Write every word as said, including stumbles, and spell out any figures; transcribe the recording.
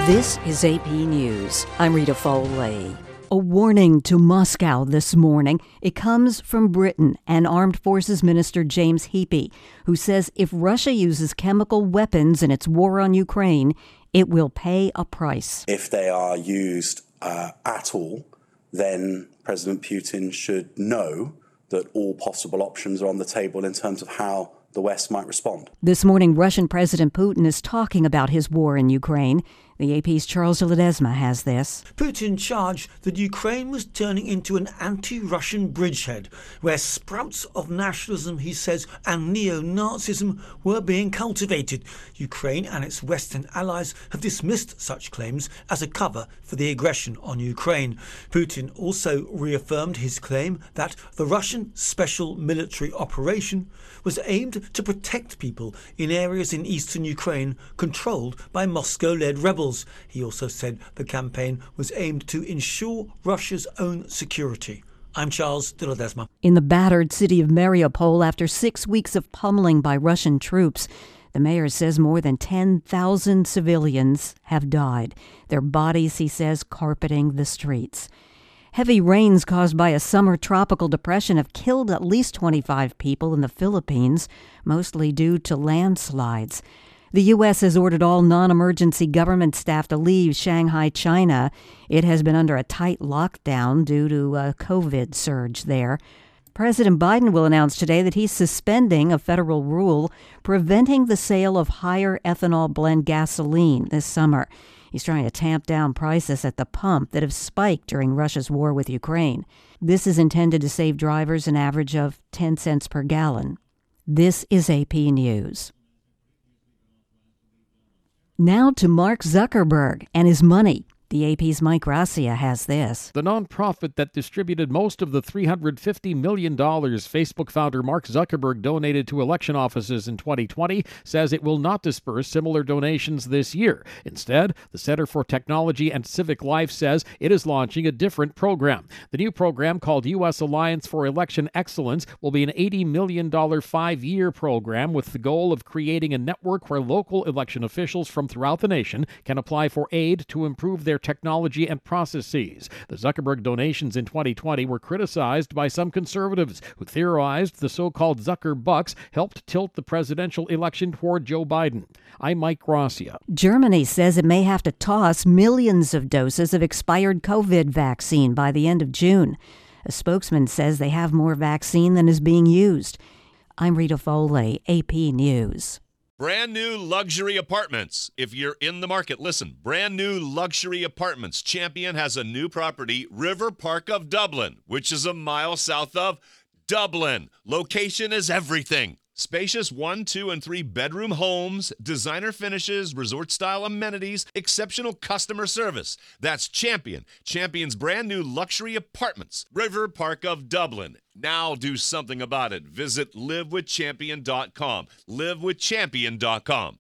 This is A P News. I'm Rita Foley. A warning to Moscow this morning. It comes from Britain and Armed Forces Minister James Heappey, who says if Russia uses chemical weapons in its war on Ukraine, it will pay a price. If they are used uh, at all, then President Putin should know that all possible options are on the table in terms of how the West might respond. This morning, Russian President Putin is talking about his war in Ukraine. The A P's Charles Ledesma has this. Putin charged that Ukraine was turning into an anti-Russian bridgehead, where sprouts of nationalism, he says, and neo-Nazism were being cultivated. Ukraine and its Western allies have dismissed such claims as a cover for the aggression on Ukraine. Putin also reaffirmed his claim that the Russian special military operation was aimed to protect people in areas in eastern Ukraine controlled by Moscow-led rebels. He also said the campaign was aimed to ensure Russia's own security. I'm Charles de Ledesma. In the battered city of Mariupol, after six weeks of pummeling by Russian troops, the mayor says more than ten thousand civilians have died. Their bodies, he says, carpeting the streets. Heavy rains caused by a summer tropical depression have killed at least twenty-five people in the Philippines, mostly due to landslides. The U S has ordered all non-emergency government staff to leave Shanghai, China. It has been under a tight lockdown due to a COVID surge there. President Biden will announce today that he's suspending a federal rule preventing the sale of higher ethanol blend gasoline this summer. He's trying to tamp down prices at the pump that have spiked during Russia's war with Ukraine. This is intended to save drivers an average of ten cents per gallon. This is A P News. Now to Mark Zuckerberg and his money. The A P's Mike Gracia has this. The nonprofit that distributed most of the three hundred fifty million dollars Facebook founder Mark Zuckerberg donated to election offices in twenty twenty says it will not disperse similar donations this year. Instead, the Center for Technology and Civic Life says it is launching a different program. The new program, called U S Alliance for Election Excellence, will be an eighty million dollars five-year program with the goal of creating a network where local election officials from throughout the nation can apply for aid to improve their technology and processes. The Zuckerberg donations in twenty twenty were criticized by some conservatives who theorized the so-called Zucker bucks helped tilt the presidential election toward Joe Biden. I'm Mike Gracia. Germany says it may have to toss millions of doses of expired COVID vaccine by the end of June. A spokesman says they have more vaccine than is being used. I'm Rita Foley, A P News. Brand new luxury apartments. If you're in the market, listen. Brand new luxury apartments. Champion has a new property, River Park of Dublin, which is a mile south of Dublin. Location is everything. Spacious one, two, and three bedroom homes, designer finishes, resort-style amenities, exceptional customer service. That's Champion. Champion's brand new luxury apartments, River Park of Dublin. Now do something about it. Visit live with champion dot com. live with champion dot com.